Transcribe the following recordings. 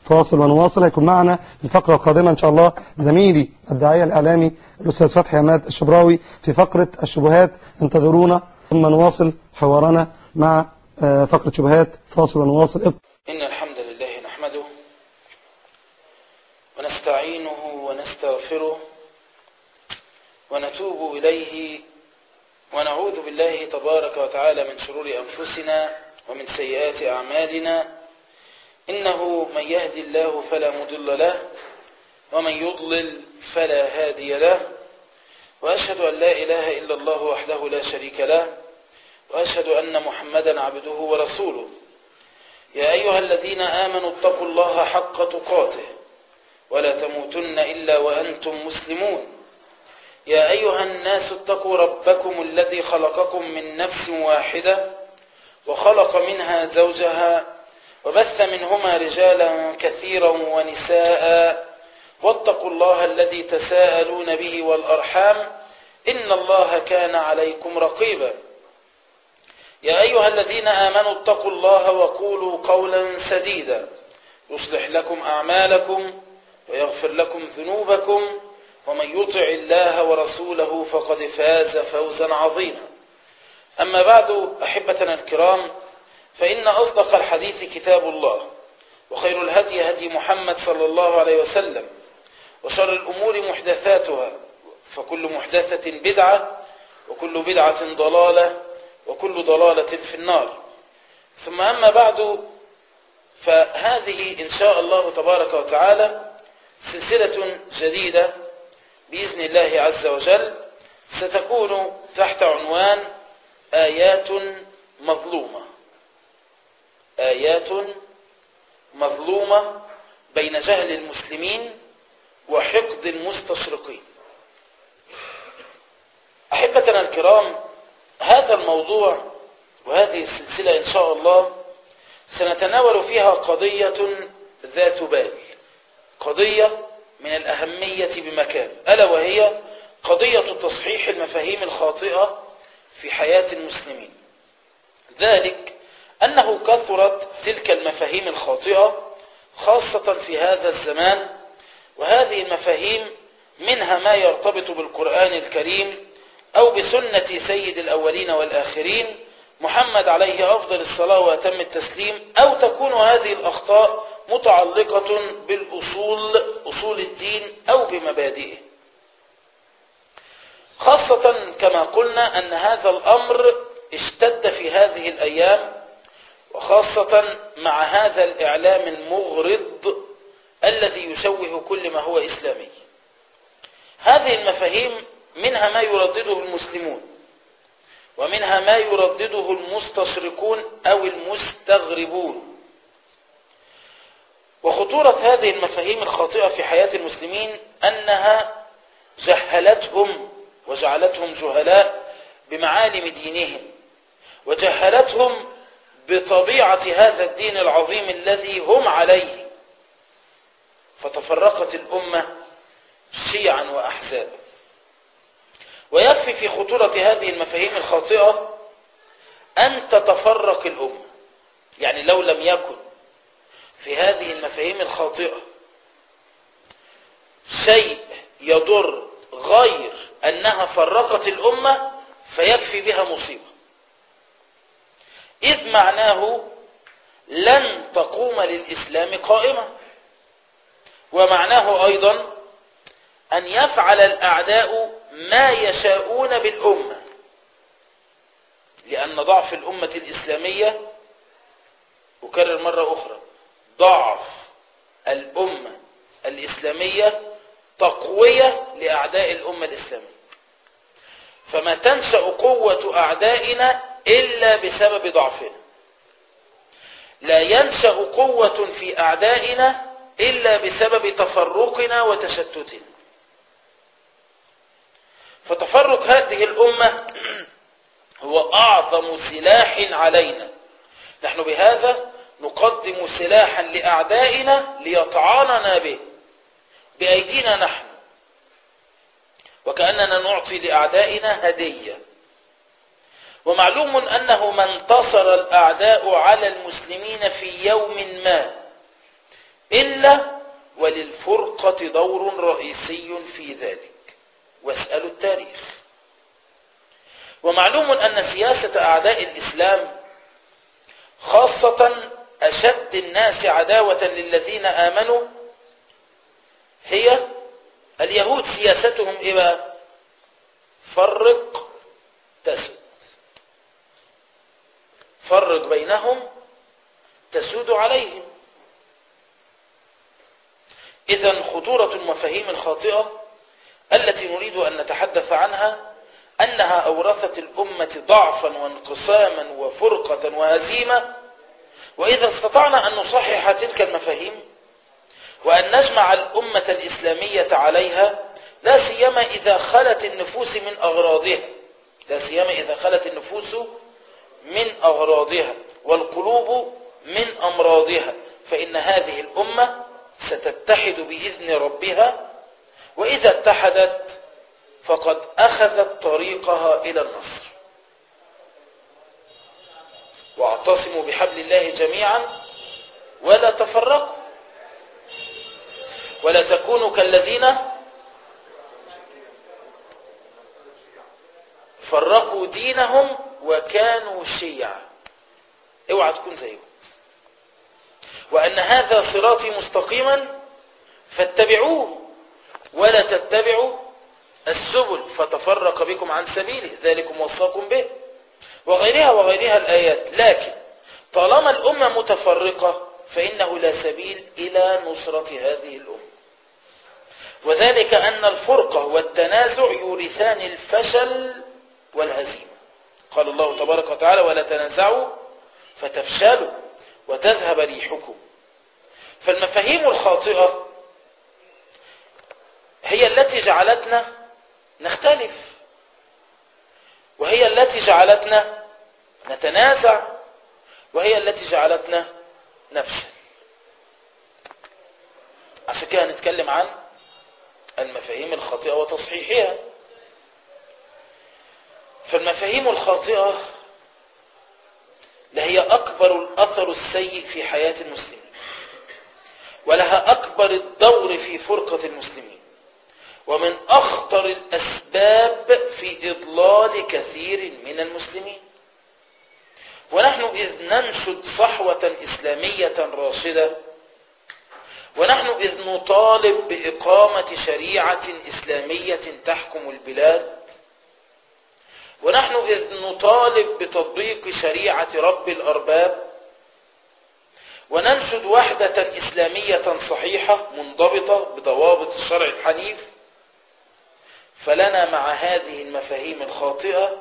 فاصل ونواصل. هيكون معنا الفقرة القادمة إن شاء الله زميلي الداعية الإعلامي الأستاذ فتحي عماد الشبراوي في فقرة الشبهات. انتظرونا ثم نواصل حوارنا مع فقرة شبهات. فاصل ونواصل. إن الحمد لله نحمده ونستعينه ونستغفره ونتوب إليه ونعوذ بالله تبارك وتعالى من شرور أنفسنا ومن سيئات أعمالنا. إنه من يهدي الله فلا مضل له ومن يضلل فلا هادي له، وأشهد أن لا إله إلا الله وحده لا شريك له، وأشهد أن محمدا عبده ورسوله. يا أيها الذين آمنوا اتقوا الله حق تقاته ولا تموتن إلا وأنتم مسلمون. يا أيها الناس اتقوا ربكم الذي خلقكم من نفس واحدة وخلق منها زوجها وبث منهما رجالا كثيرا ونساء، واتقوا الله الذي تساءلون به والأرحام إن الله كان عليكم رقيبا. يا أيها الذين آمنوا اتقوا الله وقولوا قولا سديدا يصلح لكم أعمالكم ويغفر لكم ذنوبكم، ومن يطع الله ورسوله فقد فاز فوزا عظيما. أما بعد، أحبتنا الكرام، فإن أصدق الحديث كتاب الله، وخير الهدي هدي محمد صلى الله عليه وسلم، وشر الأمور محدثاتها، فكل محدثة بدعة، وكل بدعة ضلالة، وكل ضلالة في النار. ثم أما بعد، فهذه إن شاء الله تبارك وتعالى سلسلة جديدة بإذن الله عز وجل، ستكون تحت عنوان آيات مظلومة. آيات مظلومة بين جهل المسلمين وحقد المستشرقين. أحبتنا الكرام، هذا الموضوع وهذه السلسلة إن شاء الله سنتناول فيها قضية ذات بال، قضية من الأهمية بمكان، ألا وهي قضية تصحيح المفاهيم الخاطئة في حياة المسلمين. ذلك أنه كثرت تلك المفاهيم الخاطئة خاصة في هذا الزمان، وهذه المفاهيم منها ما يرتبط بالقرآن الكريم أو بسنة سيد الأولين والآخرين محمد عليه أفضل الصلاة وأتم التسليم، أو تكون هذه الأخطاء متعلقة بالأصول، أصول الدين، أو بمبادئه. خاصة كما قلنا أن هذا الأمر اشتد في هذه الأيام، وخاصة مع هذا الإعلام المغرض الذي يشوه كل ما هو إسلامي. هذه المفاهيم منها ما يردده المسلمون، ومنها ما يردده المستشرقون أو المستغربون. وخطورة هذه المفاهيم الخاطئة في حياة المسلمين أنها جهلتهم وجعلتهم جهلاء بمعالم دينهم، وجهلتهم بطبيعة هذا الدين العظيم الذي هم عليه، فتفرقت الأمة شيعا وأحزابا. ويكفي في خطورة هذه المفاهيم الخاطئة أن تتفرق الأمة. يعني لو لم يكن في هذه المفاهيم الخاطئة شيء يضر غير أنها فرقت الأمة فيكفي بها مصيبة، إذ معناه لن تقوم للإسلام قائمة. ومعناه أيضا أن يفعل الأعداء ما يشاءون بالأمة، لأن ضعف الأمة الإسلامية، أكرر مرة أخرى، ضعف الأمة الإسلامية تقوية لأعداء الأمة الإسلامية. فما تنشأ قوة أعدائنا إلا بسبب ضعفنا، لا ينشأ قوة في أعدائنا إلا بسبب تفرقنا وتشتتنا. فتفرق هذه الأمة هو أعظم سلاح علينا. نحن بهذا نقدم سلاحا لأعدائنا ليطعننا به بأيدينا نحن، وكأننا نعطي لأعدائنا هدية. ومعلوم أنه ما انتصر الأعداء على المسلمين في يوم ما إلا وللفرقة دور رئيسي في ذلك، واسألوا التاريخ. ومعلوم أن سياسة أعداء الإسلام خاصة أشد الناس عداوة للذين آمنوا هي اليهود. سياستهم إيه بقى؟ فرق تسود، فرق بينهم تسود عليهم. إذن خطورة المفاهيم الخاطئة التي نريد أن نتحدث عنها أنها أورثت الأمة ضعفا وانقساما وفرقة وهزيمة. وإذا استطعنا أن نصحح تلك المفاهيم وأن نجمع الأمة الإسلامية عليها، لا سيما إذا خلت النفوس من أغراضها، لا سيما إذا خلت النفوس من أغراضها والقلوب من أمراضها، فإن هذه الأمة ستتحد بإذن ربها، وإذا اتحدت فقد أخذت طريقها إلى النصر. واعتصموا بحبل الله جميعا ولا تفرقوا، ولا تكونوا كالذين فرقوا دينهم وكانوا شيعا. اوعى تكون زيهم. وأن هذا صراطي مستقيما فاتبعوه ولا تتبعوا السبل فتفرق بكم عن سبيله ذلكم وصاكم به، وغيرها الآيات. لكن طالما الأمة متفرقة فإنه لا سبيل إلى نصرة هذه الأمة، وذلك أن الفرقة والتنازع يورثان الفشل والهزيمة. قال الله تبارك وتعالى: ولا تنازعوا فتفشلوا وتذهب ريحكم. فالمفاهيم الخاطئة هي التي جعلتنا نختلف، وهي التي جعلتنا نتنازع، وهي التي جعلتنا نفشل. عشان كده نتكلم عن المفاهيم الخاطئة وتصحيحها. فالمفاهيم الخاطئة لهي أكبر الأثر السيء في حياة المسلمين، ولها أكبر الدور في فرقة المسلمين، ومن أخطر الأسباب في إضلال كثير من المسلمين. ونحن إذ ننشد صحوة إسلامية راشدة، ونحن إذ نطالب بإقامة شريعة إسلامية تحكم البلاد، ونحن إذ نطالب بتطبيق شريعة رب الأرباب، وننشد وحدة إسلامية صحيحة منضبطة بضوابط الشرع الحنيف، فلنا مع هذه المفاهيم الخاطئة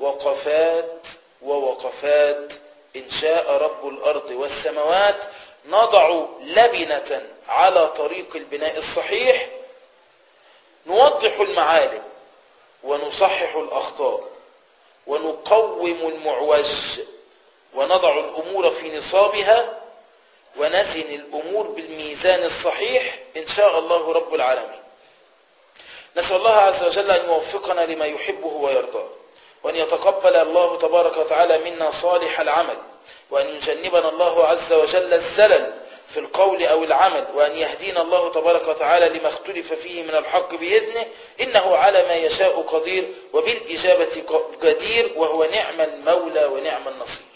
ووقفات إن شاء رب الأرض والسماوات نضع لبنة على طريق البناء الصحيح، نوضح المعالم ونصحح الأخطاء ونقوم المعوج ونضع الأمور في نصابها ونزن الأمور بالميزان الصحيح إن شاء الله رب العالمين. نسأل الله عز وجل أن يوفقنا لما يحبه ويرضاه، وأن يتقبل الله تبارك وتعالى منا صالح العمل، وأن يجنبنا الله عز وجل الزلل في القول أو العمل، وأن يهدينا الله تبارك وتعالى لما اختلف فيه من الحق بإذنه، إنه على ما يشاء قدير وبالإجابة جدير، وهو نعم المولى ونعم النصير.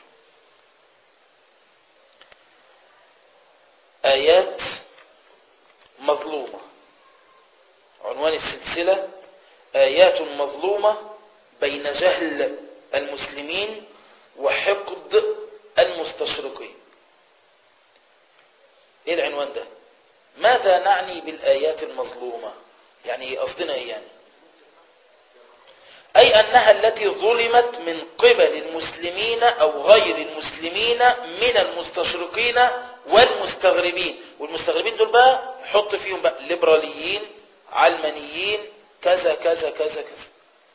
آيات مظلومة، عنوان السلسلة: آيات مظلومة بين جهل المسلمين وحقد المستشرقين. ايه العنوان ده؟ ماذا نعني بالآيات المظلومة؟ يعني قصدنا ايه يعني؟ أي أنها التي ظلمت من قبل المسلمين أو غير المسلمين من المستشرقين والمستغربين. والمستغربين دول بقى حط فيهم بقى ليبراليين، علمانيين، كذا كذا كذا كذا.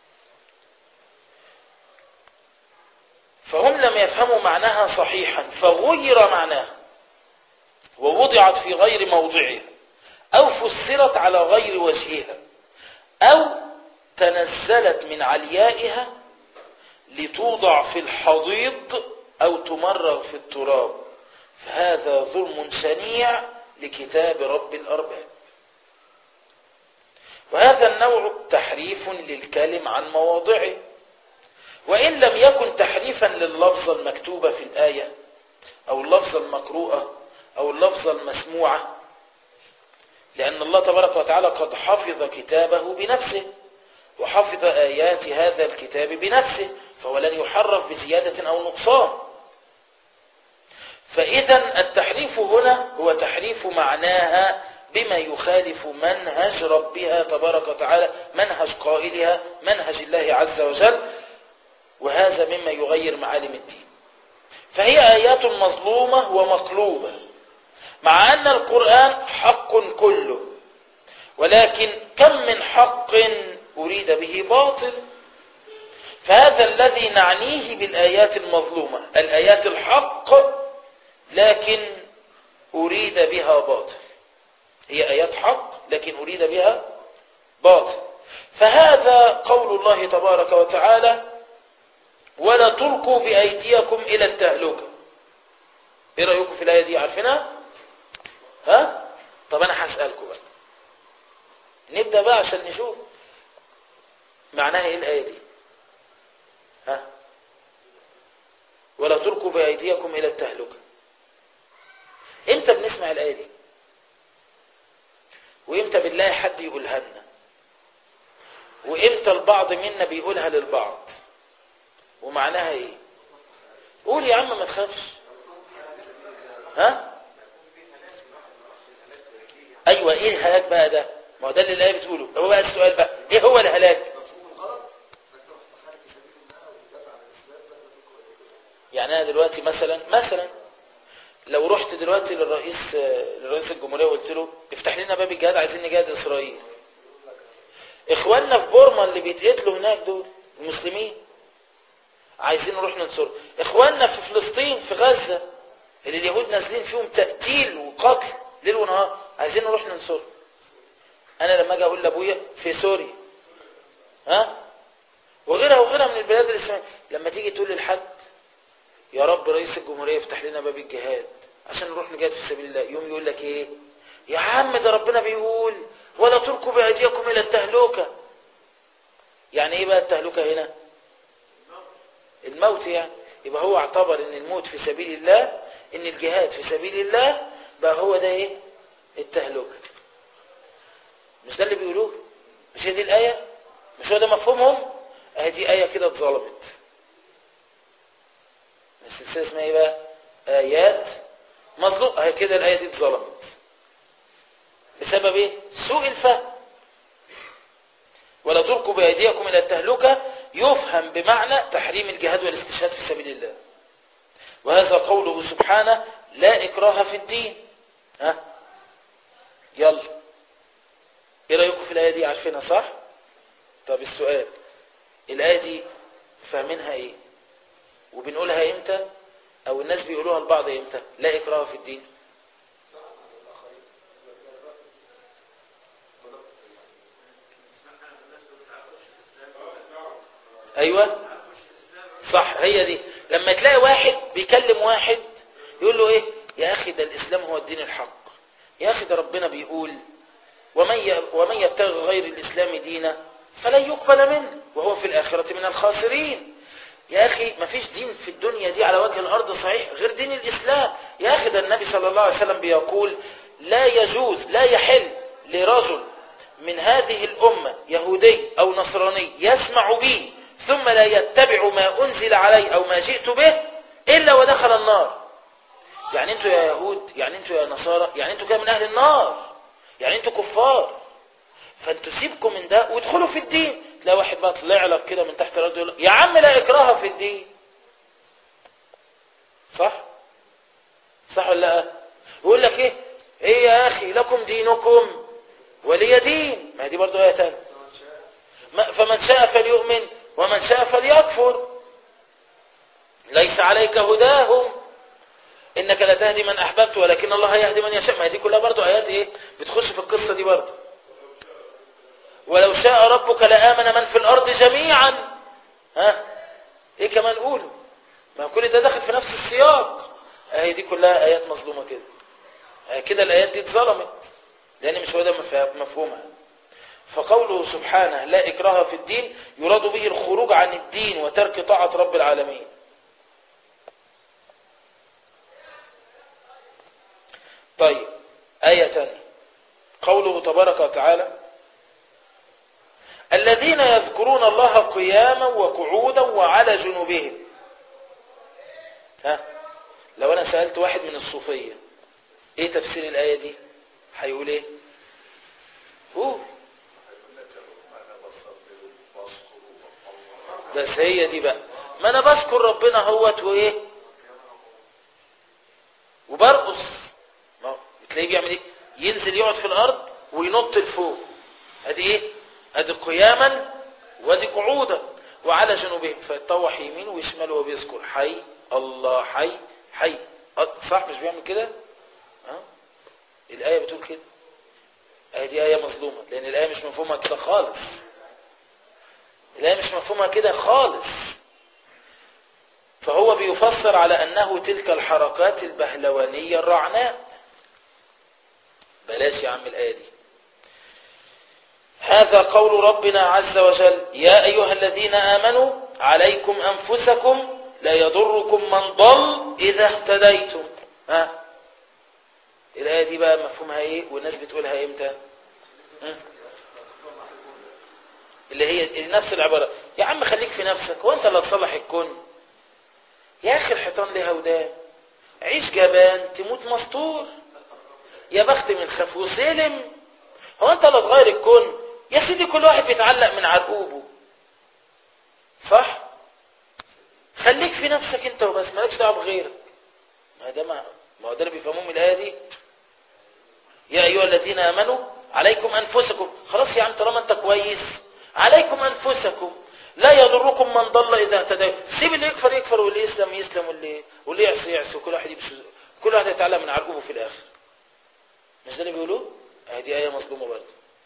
فهم لم يفهموا معناها صحيحا فغير معناها ووضعت في غير موضعها، أو فسرت على غير وجهها، أو تنزلت من عليائها لتوضع في الحضيض أو تمرغ في التراب. فهذا ظلم شنيع لكتاب رب الأرباب. وهذا النوع تحريف للكلم عن مواضعه، وإن لم يكن تحريفا لللفظة المكتوبة في الآية أو اللفظة المقروءة أو اللفظة المسموعة، لأن الله تبارك وتعالى قد حفظ كتابه بنفسه وحفظ آيات هذا الكتاب بنفسه، فهو لن يحرف بزيادة أو نقصان. فإذا التحريف هنا هو تحريف معناها بما يخالف منهج ربها تبارك وتعالى، منهج قائلها، منهج الله عز وجل، وهذا مما يغير معالم الدين. فهي آيات مظلومة ومقلوبة، مع أن القرآن حق كله، ولكن كم من حق أريد به باطل. فهذا الذي نعنيه بالآيات المظلومة، الآيات الحق لكن أريد بها باطل، هي آيات حق لكن أريد بها باطل. فهذا قول الله تبارك وتعالى: ولا تلقوا بأيديكم إلى التهلكة. إيه رأيكم في الآية دي؟ عارفينها؟ ها؟ طب أنا هسألكم بقى، نبدأ بقى عشان نشوف معناها إيه الآية دي. ها؟ ولا تلقوا بأيديكم إلى التهلكة. إمتى بنسمع الآية دي؟ وإمتى بنلاقي حد يقولها لنا؟ وإمتى البعض منا بيقولها للبعض؟ ومعناها إيه؟ قول يا عم ما تخافش. ها؟ أيوة، إيه الهلاك بقى ده؟ ما هو ده اللي الآية بتقوله. هو بقى السؤال بقى، إيه هو الهلاك؟ يعني أنا دلوقتي مثلا لو رحت دلوقتي للرئيس الجمهورية وقلت له افتح لنا باب الجهاد، عايزين نجاهد إسرائيل. إخواننا في بورما اللي بيتقتلوا هناك دول المسلمين عايزين نروح ننصر. إخواننا في فلسطين في غزة اللي اليهود نازلين فيهم تقتيل وقتل ليل ونهار عايزين نروح ننصر. أنا لما أجي أقول لأبويا في سوريا، ها، وغيرها من البلاد الإسلامية، لما تيجي تقول للحد يا رب رئيس الجمهورية يفتح لنا باب الجهاد عشان نروح نجاهد في سبيل الله، يوم يقول لك ايه؟ يا عم ده ربنا بيقول ولا تلقوا بأيديكم إلى التهلكة. يعني ايه بقى التهلكة هنا؟ الموت يعني. يبقى هو اعتبر ان الموت في سبيل الله، ان الجهاد في سبيل الله بقى هو ده ايه؟ التهلكة. مش ده اللي بيقولوه؟ مش هي دي الآية؟ مش هو ده مفهومهم؟ اهي دي آية كده اتظلمت. السلسلة اسمها ايه بقى؟ آيات مظلوم. اهي كده الآية دي اتظلمت بسبب ايه؟ سوء الفهم. ولا تلقوا بأيديكم إلى التهلكة يفهم بمعنى تحريم الجهاد والاستشهاد في سبيل الله، وهذا قوله سبحانه لا إكراه في الدين. ها يلا، ايه رأيكم في الآية دي؟ عارفينها صح؟ طب السؤال، الآية دي فاهمينها ايه؟ وبنقولها امتى؟ او الناس بيقولوها لبعض امتى؟ لا إكراه في الدين. ايوه صح، هي دي. لما تلاقي واحد بيكلم واحد يقول له ايه؟ يا اخي ده الاسلام هو الدين الحق، يا اخي ده ربنا بيقول ومن يبتغي غير الاسلام دينا فلن يقبل منه وهو في الاخرة من الخاسرين. يا اخي ما فيش دين في الدنيا دي على وجه الارض صحيح غير دين الاسلام. يا اخي ده النبي صلى الله عليه وسلم بيقول لا يجوز، لا يحل لرجل من هذه الامة يهودي او نصراني يسمع بي ثم لا يتبع ما أنزل علي أو ما جئت به إلا ودخل النار. يعني أنتوا يا يهود، يعني أنتوا يا نصارى، يعني أنتوا كده من أهل النار، يعني أنتوا كفار. فأنتوا سيبكم من ده وادخلوا في الدين. تلاقي واحد بقى طلع لك كده من تحت الأرض يقول يا عم لا إكراه في الدين. صح؟ صح ولا لا؟ يقول لك إيه؟ إيه يا أخي لكم دينكم ولي دين. ما دي برضو آية تانية. فمن شاء فليؤمن ومن شاء فليكفر ليس عليك هداهم إنك لا تهدي من أحببت ولكن الله يهدي من يشاء. ما دي كلها برضو آيات إيه بتخش في القصة دي برضو. ولو شاء ربك لآمن من في الأرض جميعا. ها إيه كمان قولوا؟ ما كل ده داخل في نفس السياق. أهي دي كلها آيات مظلومة كده. كده الآيات دي اتظلمت، لأن مش هو ده مفهومها. فقوله سبحانه لا إكراه في الدين يراد به الخروج عن الدين وترك طاعة رب العالمين. طيب آية تانية، قوله تبارك وتعالى الذين يذكرون الله قياما وقعودا وعلى جنوبهم. لو أنا سألت واحد من الصوفية ايه تفسير الآية دي هيقول ايه؟ بس هي دي بقى، ما انا بذكر ربنا هوت وايه وبرقص، ما بتلاقيه بيعمل ايه؟ ينزل يقعد في الارض وينط لفوق. ادي ايه؟ ادي قياما وادي قعودا وعلى جنوبهم، فيتطوح يمين وشمال وبيذكر حي الله حي حي. صح مش بيعمل كده؟ الآية بتقول كده. دي آية مظلومة، لأن الآية مش مفهومها كده خالص. الآية مش مفهومها كده خالص. فهو بيفسر على أنه تلك الحركات البهلوانية الرعناء. بلاش يا عم الآية دي. هذا قول ربنا عز وجل يا أيها الذين آمنوا عليكم أنفسكم لا يضركم من ضل إذا اهتديتم. الآية دي بقى مفهومها ايه والناس بتقولها امتى؟ اللي هي نفس العبارة. يا عم خليك في نفسك، هو انت اللي تصلح الكون؟ يا اخي الحيطان ليها ودان، عيش جبان تموت مستور، يا بخت من خاف وسلم، هو انت اللي تغير الكون؟ يا سيدي كل واحد بيتعلق من عرقوبه، صح؟ خليك في نفسك انت وبس، مالكش دعوه بغيرك. ما هو ده اللي بيفهموه من الآية دي. يا أيها الذين آمنوا عليكم أنفسكم. خلاص يا عم طالما أنت كويس عليكم أنفسكم لا يضركم من ضل إذا اهتديتم. سيب اللي يكفر يكفر واللي يسلم يسلم واللي يعصي يعصي، وكل واحد كل واحد يتعلم من عرقوبه في الآخر. مش ده اللي بيقولوه؟ دي آية مظلومة برضه.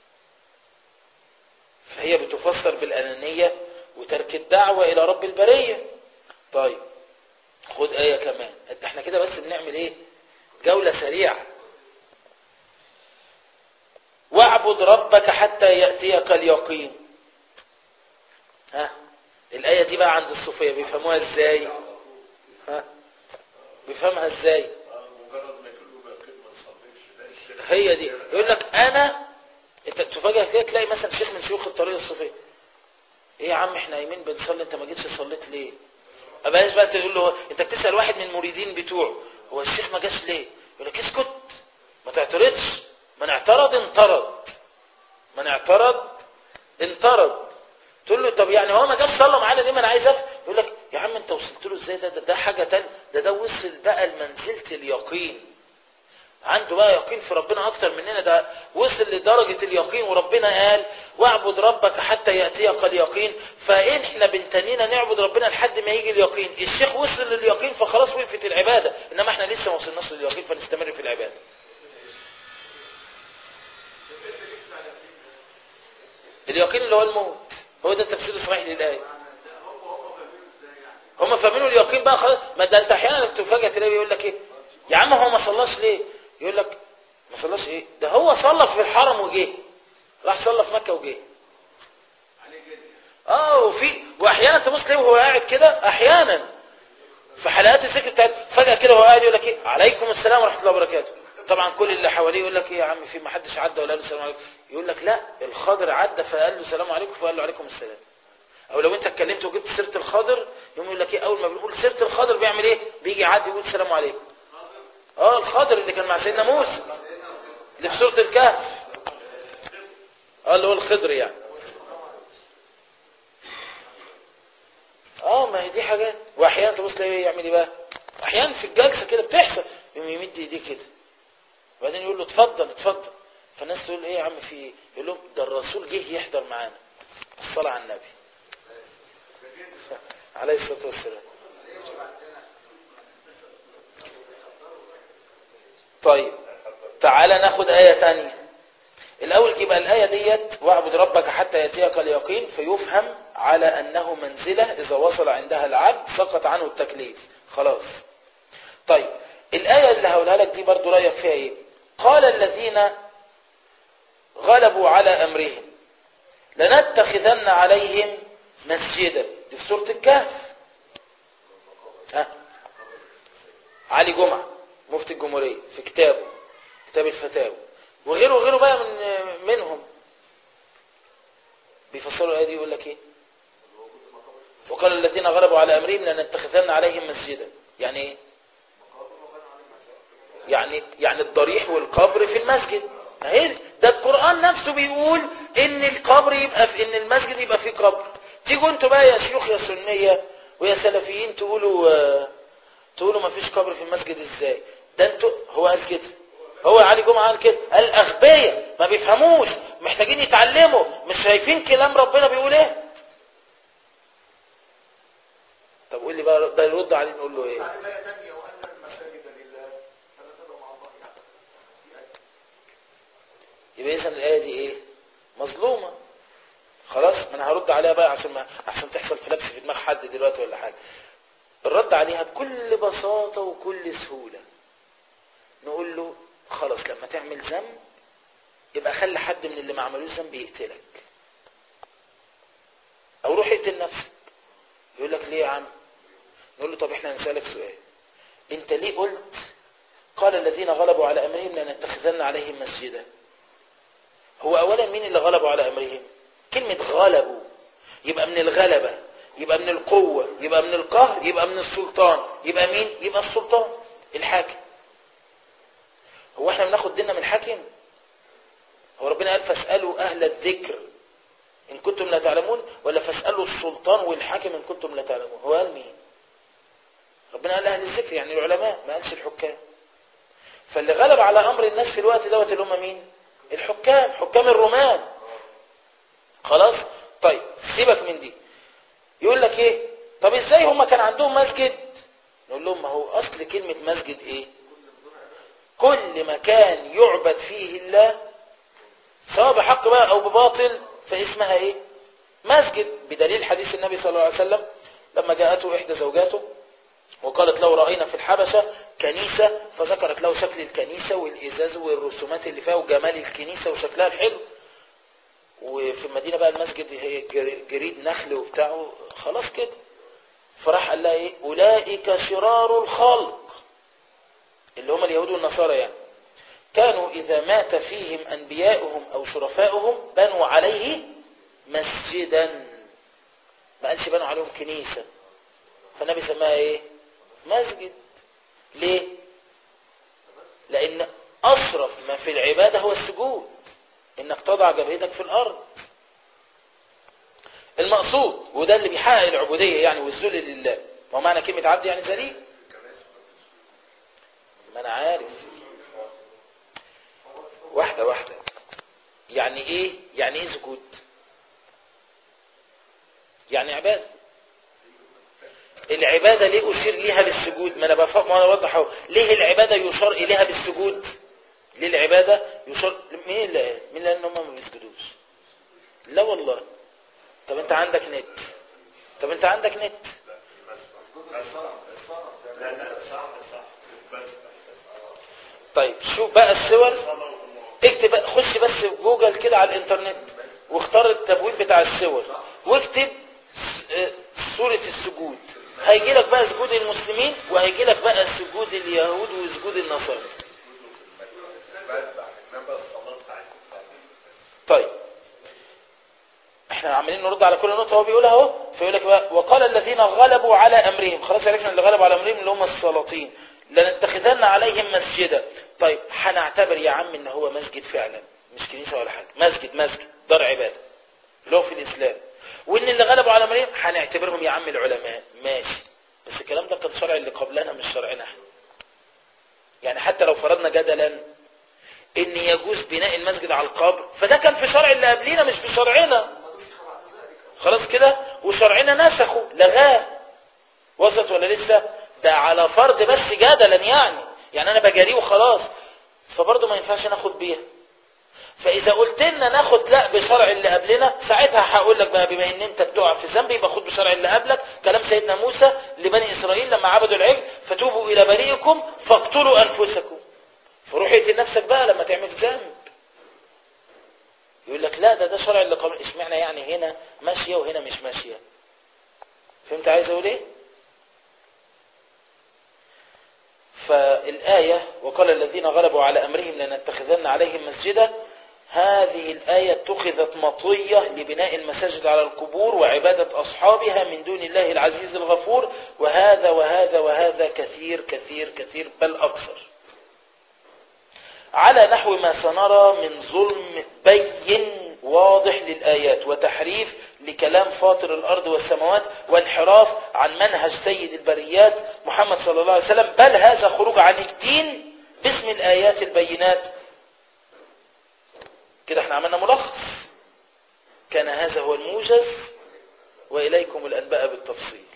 فهي بتفسر بالأنانية وترك الدعوة إلى رب البرية. طيب خد آية كمان. احنا كده بس بنعمل ايه؟ جولة سريعة. واعبد ربك حتى يأتيك اليقين. الآية دي بقى عند الصوفية بيفهموها ازاي؟ بيفهمها ازاي؟ هي دي يقول لك انت تفاجئ كده تلاقي مثلا شيخ من شيوخ الطريقة الصوفية، ايه يا عم احنا يمين بنصلي انت ما جيتش صليت ليه؟ أبقاش بقى تقول له، انت بتسأل واحد من المريدين بتوعه هو الشيخ ما جاش ليه؟ يقول لك اسكت ما تعترضش، من اعترض انطرد، من اعترض انطرد. تقول له طب يعني هو ما جاش صلى معانا ليه؟ ما انا عايز افهم. يقول لك يا عم انت وصلت له ازاي؟ ده حاجه ثانيه، ده وصل بقى لمنزله اليقين، عنده بقى يقين في ربنا اكتر مننا، ده وصل لدرجه اليقين. وربنا قال واعبد ربك حتى ياتيك اليقين، فاحنا بنتنينا نعبد ربنا لحد ما يجي اليقين. الشيخ وصل لليقين فخلاص وقفت العباده، انما احنا لسه ما وصلناش لليقين فنستمر في العباده. اليقين اللي هو الموت، هو ده التفسير الصحيح للايه. هم فاهمينه اليقين بقى خلاص. ما ده انت احيانا تفاجئ تلاقيه يقول لك ايه يا عم هو ما صلاش ليه؟ يقول لك ما صلاش ايه؟ ده هو صلى في الحرم وجه، راح صلى في مكه وجه. واحيانا تبص تلاقيه وهو قاعد كده، احيانا في حلقات الذكر بتاعت فجاه كده وهو قاعد يقول لك ايه عليكم السلام ورحمه الله وبركاته. طبعا كل اللي حواليه يقول لك ايه يا عم في ما حدش عدى ولا قال له السلام عليكم؟ يقول لك لا، الخضر عدى فقال له السلام عليكم فقال له عليكم السلام. او لو انت اتكلمت وجبت سيره الخضر يقوم يقول لك ايه اول ما بنقول سيره الخضر بيعمل ايه؟ بيجي يعدي يقول السلام عليكم. الخضر اللي كان مع سيدنا موسى اللي في سوره الكهف، اللي هو الخضر يعني. ما هي دي حاجات. واحيانا تبص تلاقيه يعمل ايه بقى؟ احيانا في الجلسه كده بتحصل يقوم يمد ايديه كده وبعدين يقول له اتفضل اتفضل، فالناس تقول ايه يا عم في ايه؟ يقول لهم ده الرسول جه يحضر معانا الصلاه على النبي عليه الصلاه والسلام. طيب تعالى ناخد آية تانية. الأول يبقى الآية ديت واعبد ربك حتى يأتيك اليقين، فيفهم على أنه منزلة إذا وصل عندها العبد سقط عنه التكليف خلاص. طيب الآية اللي هقولها لك دي برضو رأيك فيها إيه؟ قال الذين غلبوا على أمرهم لنتخذن عليهم مسجدا. دي في سورة الكهف. علي جمعة مفتي الجمهورية في كتاب الفتاوى وغيره بقى منهم بيفسروا الآية دي يقول لك ايه؟ وقال الذين غلبوا على أمرهم لنتخذن عليهم مسجدا. يعني ايه؟ يعني الضريح والقبر في المسجد. ده القرآن نفسه بيقول ان القبر يبقى ان المسجد يبقى فيه قبر. تيجوا انتوا بقى يا شيوخ يا سنية ويا سلفيين تقولوا ما فيش قبر في المسجد ازاي؟ ده انتوا هو قال كده، هو علي جمعة قال كده، الأغبياء ما بيفهموش، محتاجين يتعلموا، مش شايفين كلام ربنا بيقول ايه؟ طب قول لي بقى ده يرد عليه نقول له ايه؟ يبقى اذا الآية دي ايه؟ مظلومة. خلاص ما انا هرد عليها بقى عشان تحصل فلبس في دماغ حد دلوقتي ولا حاجة. الرد عليها بكل بساطة وكل سهولة. نقول له خلاص لما تعمل ذنب يبقى خلي حد من اللي ما عملوش ذنب يقتلك، او روح اقتل نفسك. يقول لك ليه يا عم؟ نقول له طب احنا هنسألك سؤال، انت ليه قلت قال الذين غلبوا على امرهم لنتخذن عليهم مسجدا؟ هو اولا مين اللي غلبوا على امرهم؟ كلمة غلبوا يبقى من الغلبة، يبقى من القوة، يبقى من القهر، يبقى من السلطان. يبقى مين؟ يبقى السلطان الحاكم. هو احنا بناخد ديننا من الحاكم؟ هو ربنا قال فاسألوا أهل الذكر إن كنتم لا تعلمون، ولا فاسألوا السلطان والحاكم إن كنتم لا تعلمون؟ هو قال مين؟ ربنا قال أهل الذكر يعني العلماء، ما قالش الحكام. فاللي غلب على أمر الناس في الوقت دوت اللي هم مين؟ الحكام، حكام الرومان. خلاص؟ طيب سيبك من دي. يقول لك ايه؟ طب ازاي هم كان عندهم مسجد؟ نقول لهم ما هو اصل كلمة مسجد ايه؟ كل مكان يعبد فيه الله سواء بحق بقى او بباطل فاسمها ايه؟ مسجد. بدليل حديث النبي صلى الله عليه وسلم لما جاءته احدى زوجاته وقالت له رأينا في الحبشة كنيسة، فذكرت له شكل الكنيسة والإزاز والرسومات اللي فيها وجمال الكنيسة وشكلها الحلو. وفي المدينة بقى المسجد هي جريد نخل وبتاعه. خلاص كده. فراح قال لها ايه؟ أولئك شرار الخلق اللي هم اليهود والنصارى يعني، كانوا إذا مات فيهم أنبياؤهم أو شرفاؤهم بنوا عليه مسجدا. ما قالش بنوا عليهم كنيسة. فالنبي سماها ايه؟ مسجد. ليه؟ لأن أشرف ما في العبادة هو السجود، إنك تضع جبهتك في الأرض. المقصود وده اللي بيحقق العبودية يعني والذل لله. ومعنى كلمة عبد يعني ذليل. ما أنا عارف. واحدة يعني إيه؟ يعني إيه سجود؟ يعني عبادة. العبادة ليه أشير ليها بالسجود؟ ما أنا بوضحه. ليه العبادة يشار إليها بالسجود؟ ليه العبادة يشار؟ مين اللي قال إن هم ما بيسجدوش؟ لا والله. طب أنت عندك نت؟ طيب شوف بقى الصور. اكتب، خش بس في جوجل كده على الانترنت واختار التبويب بتاع الصور واكتب سورة السجود. هيجي لك بقى سجود المسلمين وهيجي لك بقى سجود اليهود وسجود النصارى. طيب احنا عمالين نرد على كل نقطة هو بيقولها اهو. فيقول لك بقى وقال الذين غلبوا على امرهم. خلاص عرفنا اللي غلبوا على امرهم اللي هم السلاطين. لنتخذن عليهم مسجدا. طيب هنعتبر يا عم ان هو مسجد فعلا مش كنيسة ولا حاجة. مسجد دار عبادة اللي هو في الاسلام. وان اللي غلبوا على امرهم هنعتبرهم يا عم العلماء. ماشي. بس الكلام ده كان شرع اللي قبلنا مش شرعنا احنا. يعني حتى لو فرضنا جدلا ان يجوز بناء المسجد على القبر فده كان في شرع اللي قبلنا مش في شرعنا. خلاص كده. وشرعنا نسخه لغاه. وصلت ولا لسه؟ ده على فرض بس جدلا يعني انا بجريه وخلاص. فبرضه ما ينفعش ناخد بيها. فاذا قلت لنا ناخد لا بشرع اللي قبلنا ساعتها هقول لك بقى بما ان انت بتقع في ذنب يبقى خد بشرع اللي قبلك. كلام سيدنا موسى لبني اسرائيل لما عبدوا العجل فتوبوا الى بريئكم فاقتلوا انفسكم. فروح اقتل نفسك بقى لما تعمل ذنب. يقول لك لا ده شرع اللي قبل، اشمعنى يعني هنا ماشية وهنا مش ماشية؟ فهمت عايز اقول ايه؟ فالآية وقال الذين غلبوا على أمرهم لنتخذن عليهم مسجدا، هذه الآية اتخذت مطية لبناء المساجد على القبور وعبادة أصحابها من دون الله العزيز الغفور، وهذا وهذا وهذا كثير كثير كثير بل أكثر، على نحو ما سنرى من ظلم بين واضح للآيات وتحريف لكلام فاطر الأرض والسماوات وانحراف عن منهج سيد البريات محمد صلى الله عليه وسلم، بل هذا خروج عن الدين باسم الآيات البينات. كده احنا عملنا ملخص، كان هذا هو الموجز وإليكم الأنباء بالتفصيل.